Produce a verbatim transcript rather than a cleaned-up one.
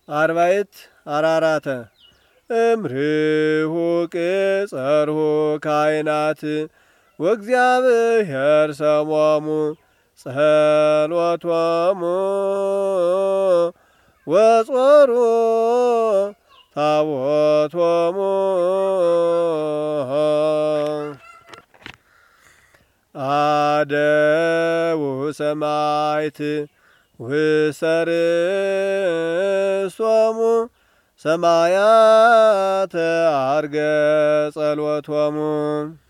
አርባዕት አራራተ እምርሁ ቅጸርሁ ካህናት ወእግዚአብሔር ሰሞሙ ጸሎቶሙ ወጾሩ ታቦቶሙ አደው ሰማይት ወሰርሶሙ ሰማያተ አርገ ጸሎቶሙ